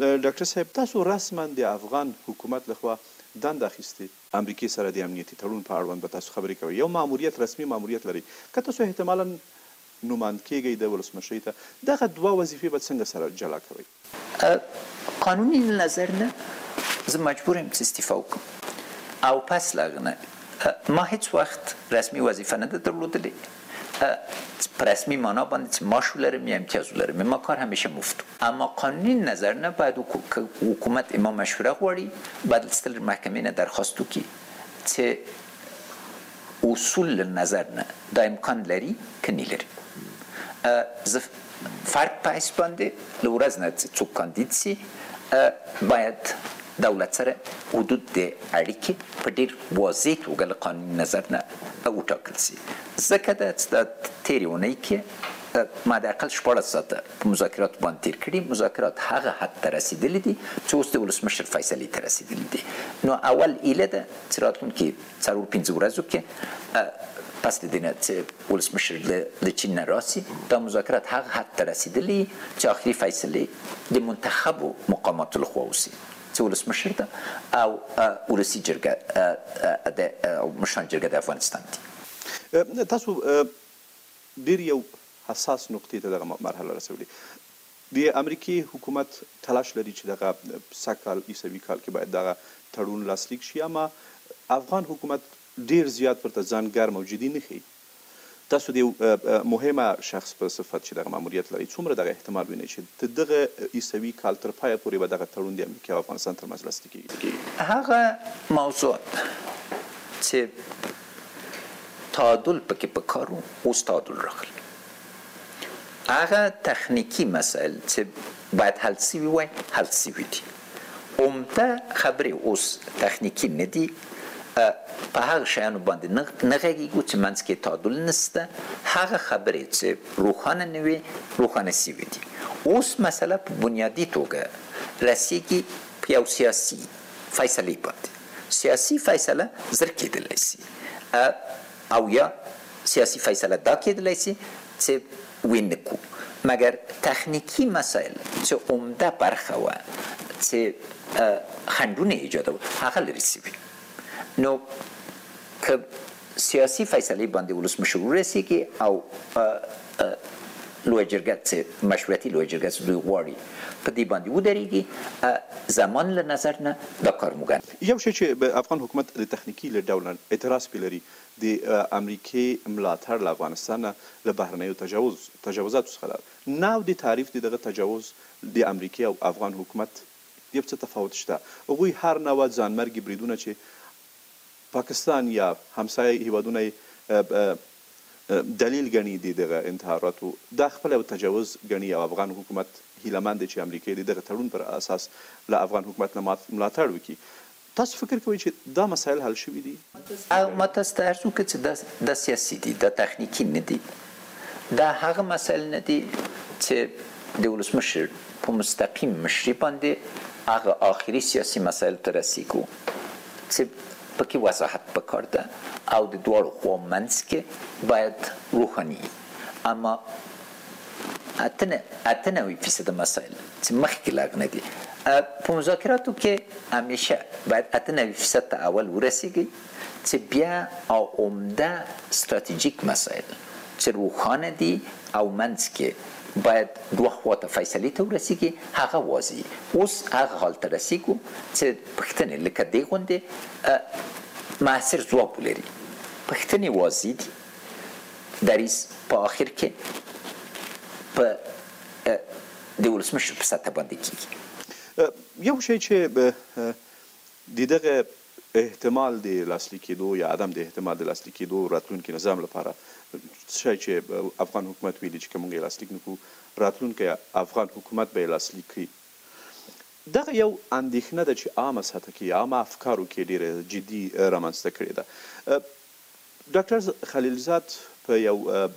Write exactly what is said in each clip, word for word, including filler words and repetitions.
ډاکټر صاحب تاسو رسما د افغان حکومت لخوا دنده اخیستې امریکې سره د امنیتي تړون په اړوند به تاسو خبرې کوئ یو ماموریت رسمي ماموریت لري که تاسو احتمالا نوماند کیږئ د ولسمشرۍ ته دغه دوه وظیفې به څنګه سره جلا کوئ؟ قانوني نظر نه زه مجبور یم چې استعفا وکړم او پس له هغه نه ما هیڅ وخت رسمي وظیفه نه ده درلودلې په رسمي معنا باندې چې معاش ولرم یا امتیاز ولرم ما کار همیشه مفت اما قانونی نظر نه باید حکومت اما مشوره غواړي باید ستل محکمې نه درخواست وکړي چې اصول نظر نه دا امکان لري که نه لري زه فرد په حیث باندې له ورځ نه چې څوک کاندید سي باید دولت سره حدود د اړیکې په ډېر واضح توګه له قانوني نظر نه وټاکل سي ځکه ده چې د تېرې اونۍ کې ما د اقل شپاړس ساعته په مذاکراتو باندې تېر کړي مذاکرات هغه حد ته رسېدلي دي چې اوس د ولسمشر فیصلې ته رسېدلي دي نو اول ایله ده چې راتلونکي څلور پنځه ورځو کې پس د دې نه چې ولسمشر د چین نه راسي دا مذاکرات هغه حد ته رسېدلي چې آخري فیصلې د منتخبو مقاماتو لخوا وسي چې ولسمشر ده او ولسي جرګه د مشران جرګه د افغانستان دي. تاسو ډېر یو حساس نقطې ته دغه مرحله رسولې د امریکې حکومت تلاش لري چې دغه سږ کال عیسوي کال کې باید دغه تړون لاسلیک شي اما افغان حکومت ډېر زیات ورته ځان ګرم او جدي نه ښیي تاسو د یو مهمه شخص په صفت چې دغه ماموریت لري څومره دغه احتمال وینئ چې د دغه عیسوي کال تر پایه پورې به دغه تړون د امریکا او افغانستان ترمنځ لاسلیک کیږي؟ هغه موضوع چې تعادل پکې په کار و اوس تعادل راغلی هغه تخنیکي مسایل چې باید حل سوي وای حل سوي دي عمده خبرې اوس تخنیکي نه دي په هغه شیانو باندې نه غږیږو چې منځ کې تعادل نشته هغه خبرې چې روښانه نه وي روښانه سوي دي اوس مسله په بنیادي توګه رسیږي په یو سیاسي فیصلې باندې سیاسي فیصله زر کېدلی سي او یا سیاسي فیصله دا کېدلی سي چې وینه کو مګر تخنیکي مسایل چې عمده برخه وه چې خنډونه ایجادول هغه لرې سوي نو که سیاسي فیصلې باندې ولسمشر ورسیږي او لویه جرګه چې مشروعیتي لویه جرګه چې دوی غواړي په دې باندې ودرېږي زمان له نظر نه دا کار ممکن یو شی چې افغان حکومت د تخنیکي له ډول اعتراض پې لري د امریکې ملاتړ له افغانستان نه له بهرنیو تجاوز تجاوزاتو څخه ده نو د تعریف د دغه تجاوز د امریکې او افغان حکومت یو څه تفاوت شته هغوی هر نوع ځانمرګي بریدونه چې پاکستان یا همسایه هیوادونه دلیل ګڼي د دغه انتحاراتو دا خپل یو تجاوز ګڼي او افغان حکومت هیله مند دی چې امریکې د دغه تړون پر اساس له افغان حکومت نه ملاتړ وکړي تاسو فکر کوئ چې دا مسایل حل شوي دي؟ ما تاسو ته عرض وکړه چې دا سیاسي دي دا تخنیکي نه دي دا هغه مسایل نه دي چې د ولسمشر په مستقیم مشري باندې هغه آخري سیاسي مسایل ته رسیږو چې پکې وضاحت پکار ده او د دواړو خوا منځ کې باید روښاني اما اته نوي فیصده مسایل چې مخکې لاګ نه دي په مذاکراتو کې همیشه باید اته نوي فیصد ته اول ورسیږي چې بیا او عمده ستراتیژیک مسایل چې روښانه دي او منځ کې باید دوه خواته فیصلې ته ورسیږي هغه واضح اوس هغه حال ته رسیږو چې پوښتنې لکه دې غوندې موثر ځواب ولري پوښتنې واضح دي دریځ په آخر کې په د ولسمشر په سطح باندې کېږي یو شی چې د دغه احتمال د لاسلیک کېدو یا عدم د احتمال د لاسلیک کېدو راتلونکي نظام لپاره شی چې افغان حکومت ویلي چې که موږ یې لاسلیک نه کړو راتلونکی افغان حکومت به یې لاسلیک کړي دغه یو اندېښنه ده چې عامه سطح کې عامه افکارو کې ډېره جدي رامنځته کړې ده ډاکټر خلیلزاد په یو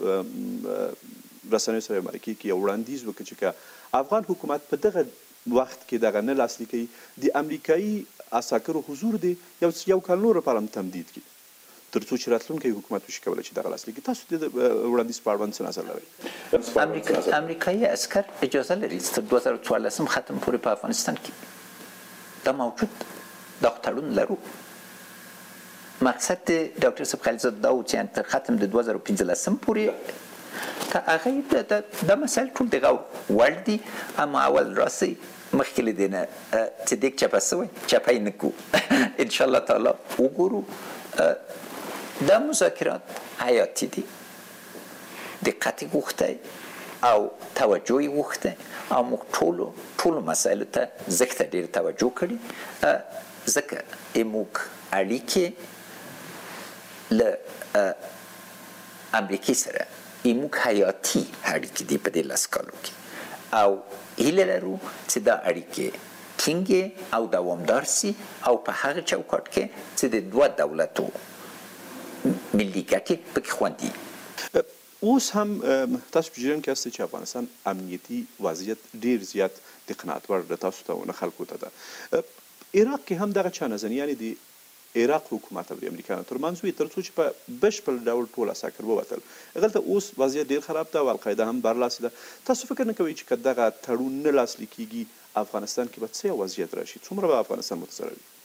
رسنیو سره مرکې کې یو وړاندیز وکړ چې که افغان حکومت په دغه وخت کې دغه نه لاسلیک کړي د امریکایي عساکرو حضور دی یو یو کال نور لپاره هم تمدید کړي ترڅو چې راتلونکی حکومت وشي کولی چې دغه لاسلیک کړي. تاسو د وړاندیز په اړوند څه نظر لرئ؟ امریکا امریکایي عسکر اجازه لري چې تر دوه زره څوارلسم ختم پورې په افغانستان کې دا موجود دا تړون لرو. مقصد د ډاکټر صاحب خلیلزاده دا و چې تر ختم د دوه زره پنځلسم پورې که هغه دا مسایل ټول دغه وړ دي، اما اول راسئ مخکې له دې نه چې دیګ چپه شوی چپه یې نه کړو انشاءالله تعالی وګورو. دا مذاکرات حیاتي دي، دقت یې غوښتی او توجه یې غوښتی او موږ ټولو ټولو مسایلو ته ځکه ته ډېره توجه کړې ځکه موږ اړیکې له امریکې سره موږ حیاتي اړیکې دي په دې لس کالو کې او هیله لرو چې دا اړیکې ټینګې او دوامدار سي او په هغه چوکاټ کې چې د دوه دولتو ملي ګټې پکې خوندي. اوس هم تاسو په جریان کې یاست چې افغانستان امنیتي وضعیت ډېر زیات د قناعت وړ د تاسو ته ونه خلکو ته ده. عراق کې هم دغه چانه زنې یعنې د عراق حکومت او د امریکایانو ترمنځ وي تر څو چې په بشپړ ډول ټول عساکر ووتل. هغلته اوس وضعیت ډېر خراب ده او القاعده هم برلاسې ده. تاسو فکر نه کوئ چې که دغه تړون نه لاسلیک کېږي افغانستان کې به څه یو وضعیت راشي؟ څومره به افغانستان متضرر وي؟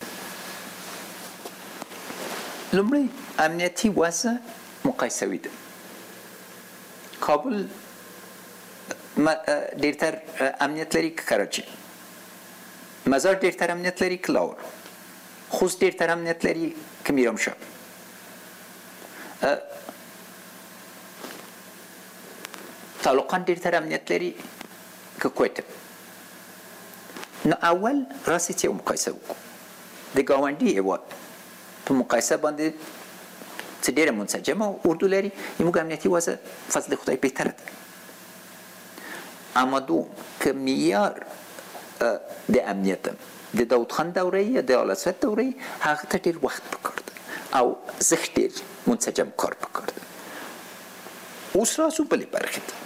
لومړی امنیتي وضع مقایسوي ده. کابل ډېرتر امنیت لري که کراچي، مزار ډېرتر امنیت لري که لاهور، خوست ډېرتر امنیت لري که میرامشاه، طالقان ډېرتر امنیت لري که کویته. نو اول راسئ چې یو مقایسه وکړو د ګاونډي هېواد په مقایسه باندې چې ډېره منسجمه اردو لري زموږ امنیتي وضع فضل خدای بهتره ده. اما دوم که معیار د امنیت د داود خان دوره یا د آل اسود دوره هغه ته ډېر وخت پکار ده او زښت ډېر منسجم کار پکار ده. اوس راسو بلې برخې ته.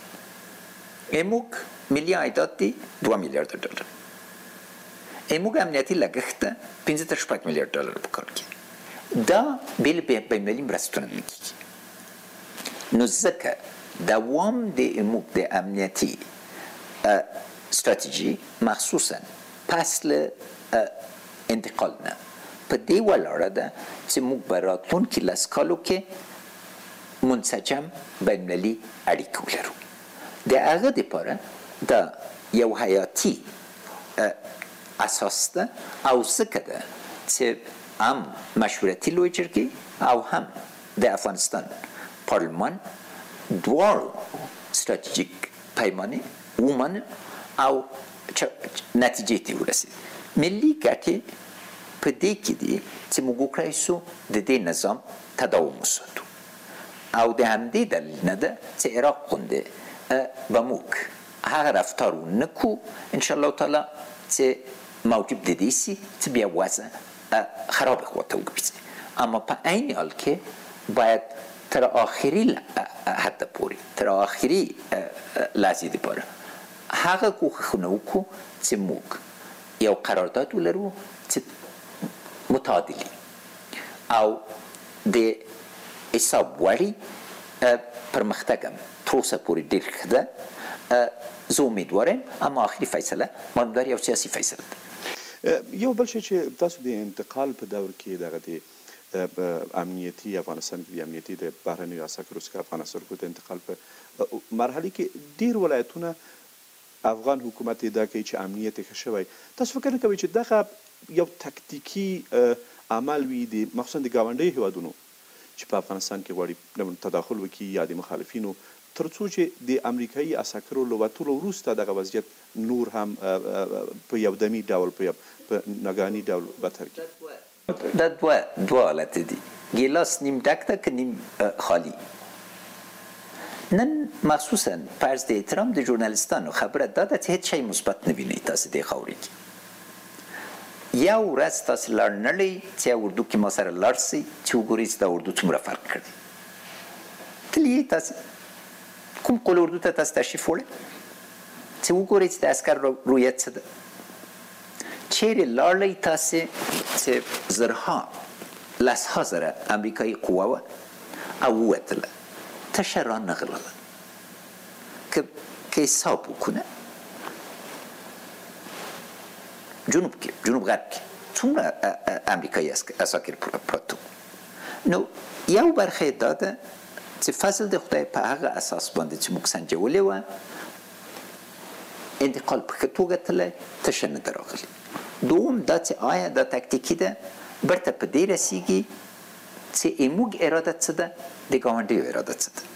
زموږ ملي عایدات دی دوه میلیارده ډالر، زموږ امنیتي لګښت ده پنځه تر شپږ میلیارد ډالر پکار کېږي. دا بې له بینالمللي مرستو نه کېږي. نو ځکه دوام د زموږ د امنیتي ستراتیژي مخصوصا پس له انتقال نه په دې ولاړه ده چې موږ به راتلونکي لس کالو کې منسجم بینالمللي اړیکې ولرو. د هغه دپاره دا یو حیاتي اساس ده او ځکه ده چې هم مشورتي لویه جرګې او هم د افغانستان پارلمان دواړو ستراتیژیک پیمانې ومنه او نتیجې ته ورسېد. ملي ګټې په دې کې دي چې موږ وکړای شو د دې نظام تداوم وساتو او د همدې دلیل نه ده چې عراق غوندې به موږ هغه رفتار ونه کړو انشاءالله تعالی چې موجب د دې سي چې بیا وضع خرابې خوا ته وګرځي. اما په عین حال کې باید تر آخري حد پورې تر آخري لحظې دپاره هغه کوښښونه وکړو چې موږ یو قرارداد ولرو چې متعادلي او د حساب وړي پرمختګ هم تر اوسه پورې ډېر ښه ده. زه امیدوار یم اما آخري فیصله ماندار یو سیاسي فیصله ده. یو بل شی چې تاسو د انتقال په دور کې دغه د امنیتي افغانستان کې د امنیتي د بهرنیو عساکرو څخه افغان عسکرو ته انتقال په مرحله کې ډېر ولایتونه افغان حکومت ادعا کوي چې امنیت یې ښه شوی. تاسو فکر نه کوئ چې دغه یو تکتیکي عمل وي د مخصوصا د ګاونډیو هیوادونو چې په افغانستان کې غواړي تداخل وکړي یا د مخالفینو تر څو چې د امریکایي عساکرو له وتلو وروسته دغه وضعیت نور هم په یو دمي ډول په ناګهاني ډول بدتر کړي؟ دا دوه دوه حالت دي، ګیلاس نیم ډک ده که نیم خالی. نن مخصوصا فرض د احترام د ژورنالیستانو خبره دا ده چې هیڅ شی مثبت نه وینئ تاسو دې خاورې کې. یو ورځ تاسو لاړ نړئ چې اردو کې ما سره لاړ شئ چې وګورئ چې دا اردو څومره فرق کړی. تللی تاسو کوم قول اردو ته تاسو تشریف وړئ چې وګورئ چې د عسکر رویت څه ده. چیرې لاړئ تاسې چې زرها لسها زره امریکایی قوه و او وتله تشه را نغلله که که حساب بکنه جنوب کې جنوب غرب کې څومره امریکایي اساکر پروتو نو یو برخه داده چې فضل د خدای په هغه اساس باندې چې موږ سنجولې وه انتقال په ښه توګه تللی تشه نه ده راغلې دوم دا چې آیا دا تکتیکي ده برته په دې رسیږي چې زموږ اراده څه ده د ګاونډیو اراده څه ده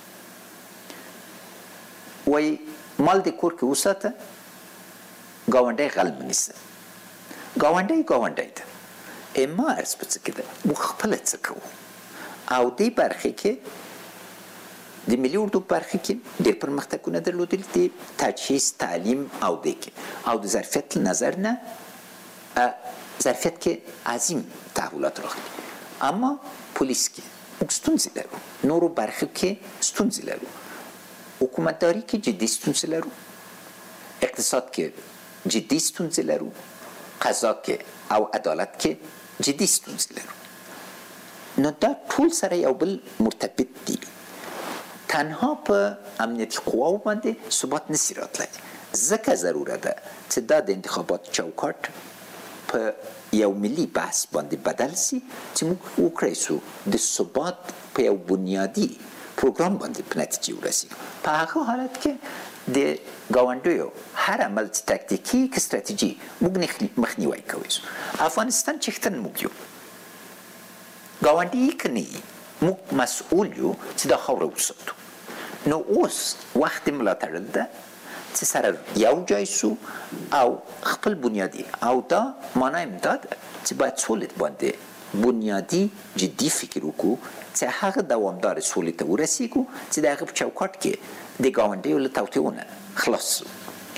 وایي مال د کور کې وساته ګاونډی غل مه نیسه ګاونډی ګاونډی ده اما عرض په څه کې ده موږ خپله څه کوو او دې برخې کې د ملي اردو برخې کې ډېر پرمختګونه درلودلي دي تجهیز تعلیم او دې کې او د ظرفیت له نظر نه ظرفیت کې عظیم تحولات راغلي اما پولیس کې موږ ستونزې لرو نورو برخو کې ستونزې لرو حکومتداري کې جدي ستونزې لرو اقتصاد کې جدي ستونزې لرو قضا کې او عدالت کې جدي ستونزې لرو نو دا ټول سره یو بل مرتبط دي تنها په امنیتي قواو باندې ثبات نشي راتلی ځکه ضروره ده چې دا د انتخابات چوکاټ په یو ملي بحث باندې بدل سي چې موږ وکړی سو د ثبات په یو بنیادي پروګرام باندې په نتیجې ورسېږو په هغه حالت کې د ګاونډیو هر عمل چې تکتیکي که ستراتیجي موږ مخنیوی کوی سو افغانستان چښتن موږ یو ګاونډي که نه یي موږ مسؤول یو چې دا خاوره وساتو نو اوس وخت ملاتړ ده چې سره یو ځای سو او خپل بنیادي او دا معنی هم دا ده چې باید سولې باندې بنیادي جدي فکر وکړو چې هغه دوامدار سولې ته ورسېږو چې د هغه په چوکاټ کې د ګاونډیو له توطیو نه خلاص سو